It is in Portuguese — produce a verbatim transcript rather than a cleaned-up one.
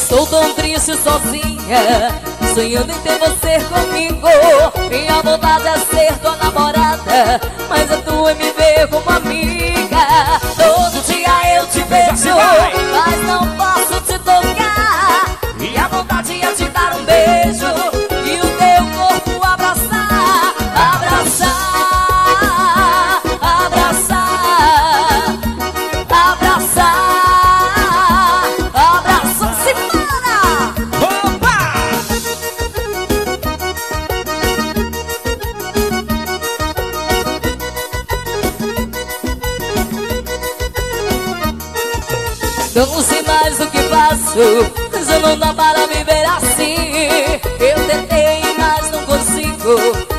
Estou tão triste sozinha, sonhando em ter você comigo. Minha vontade é ser tua namorada, mas a tua é me ver como amiga. Todo dia eu te vejo, mas não posso te tocar. Minha vontade é te dar um beijo e o teu corpo abraçar. Abraçar, abraçar, abraçar, abraçar. Semana! Opa! Não sei mais o que faço, mas eu não dá para viver assim. Eu tentei, mas não consigo.